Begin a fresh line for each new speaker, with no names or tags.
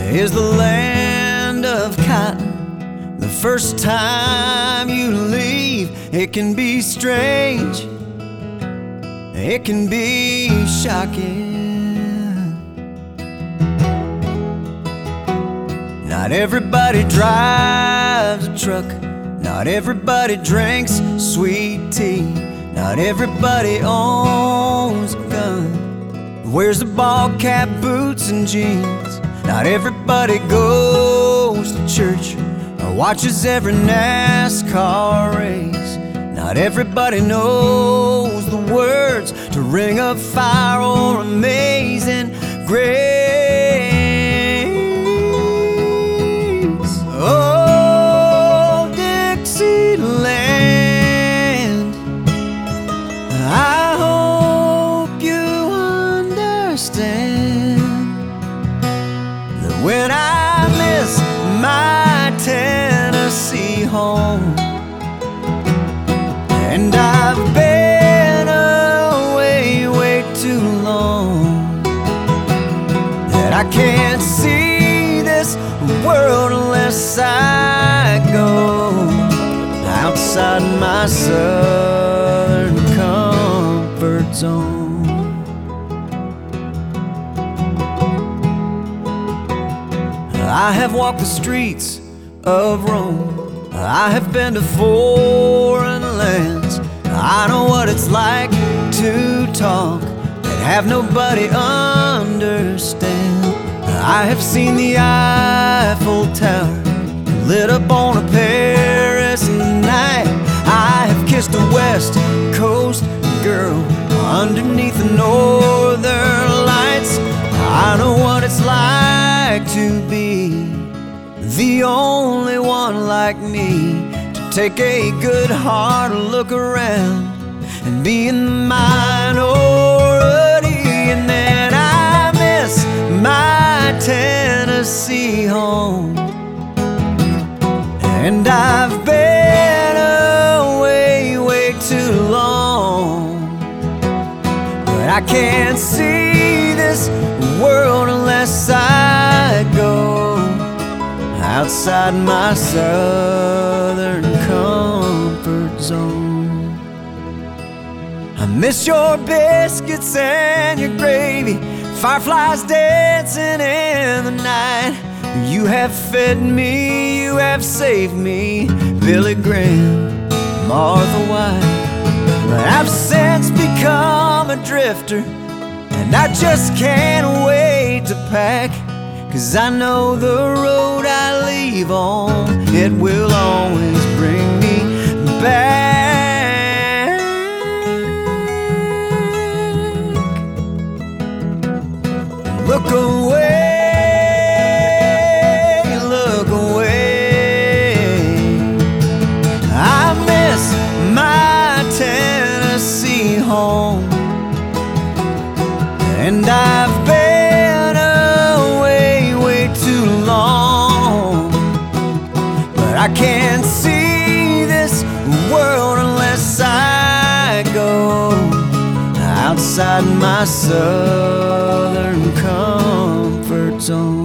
is the land of cotton. The first time you leave, it can be strange, it can be shocking. Not everybody drives a truck, not everybody drinks sweet tea, not everybody owns a gun, wears the ball cap, boots and jeans. Not everybody goes to church or watches every NASCAR race. Not everybody knows the words to Ring of Fire or Amazing Grace. Oh, Dixieland, I hope you understand that when I miss my Tennessee home, and I've been away way too long, that I can't see this world unless I go outside my southern comfort zone. I have walked the streets of Rome, I have been to foreign lands. I know what it's like to talk and have nobody understand. I have seen the Eiffel Tower lit up on a Paris night. I have kissed a West Coast girl underneath the northern lights. I know what it's like to be the only one like me, to take a good hard look around and be in the minority. And then I miss my Tennessee home, and I've been away way too long, but I can't see this world unless I go outside my southern comfort zone. I miss your biscuits and your gravy, fireflies dancing in the night. You have fed me, you have saved me, Billy Graham, Martha White. But I've since become a drifter, and I just can't wait to pack, 'cause I know the road I leave on, it will always bring me back. Look away, look away. I miss my Tennessee home, and I've been away way too long, but I can't see this world unless I go outside my southern comfort zone.